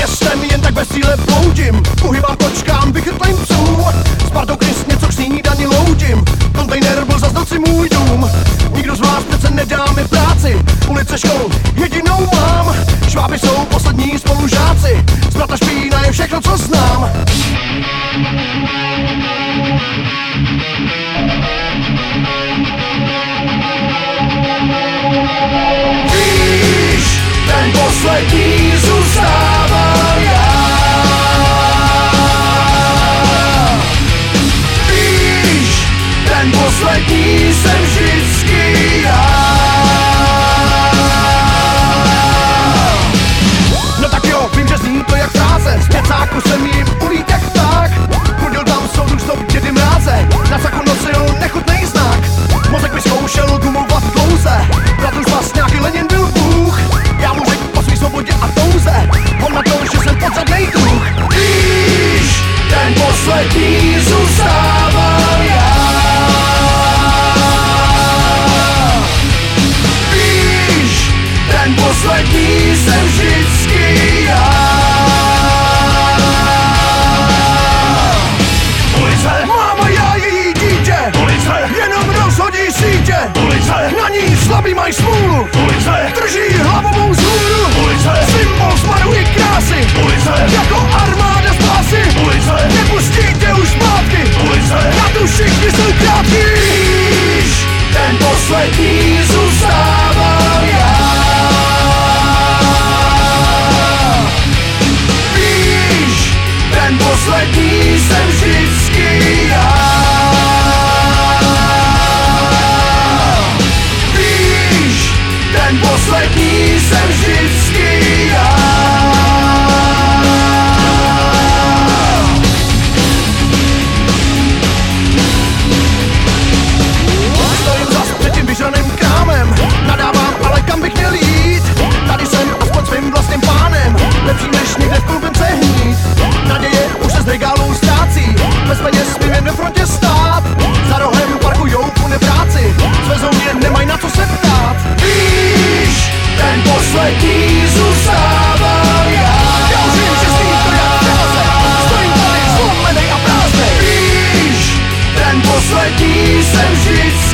Městem jen tak bez cíle bloudím, uhybám kočkám, vychytlým psům. S partou krys něco k snídani loudím, kontejner byl zas noci můj dům. Nikdo z vás přece nedá mi práci, ulice škol jedinou mám. Šváby jsou poslední spolužáci, zbrata špína je všechno, co znám. Víš, ten poslední zůstávám já. Víš, ten poslední jsem vždycky já. No tak jo, vím, že zní to jak fráze, z pěcáku jsem jim ulít jak pták. Chodil tam soudruh stop dědy mráze, na saku nosil nechutnej znak. Mozek mi zkoušel gumovat dlouze, bratr z vás nějaký Lenin byl Bůh. Já mu řekl o svý svobodě a touze, on na to, že jsem podřadnej druh. Víš, ten poslední zůstávám já. Víš, ten poslední jsem vždycky já. Ulice, máma, já její dítě. Ulice, jenom rozhodí sítě. Ulice, na ní slabý mají smůlu. Ulice, drží hlavovou zhůru. Ulice, symbol smaru i krásy. Ulice, jako armáda spásy. Ulice, nepustí tě už zpátky. Ulice, na tu všichni jsou krátký. Víš, ten poslední zůstávám já. Víš, ten poslední jsem vždycky já. Víš, ten poslední jsem vždycky já. Stojím zas před tím vyžraným krámem, nadávám, ale kam bych měl jít? Tady jsem aspoň svým vlastním pánem, lepší než někde v klubence hnít. Naděje už se z regálů ztrácí, bez peněz smím jen ve frontě stát. Za rohem parkujou kunebráci, svezou mě, nemají na co se ptát. Víš, ten poslední zůstávám já. Já už vím, že zní to jak fráze, stojím tady zlomenej a prázdnej. Víš, ten poslední jsem vždycky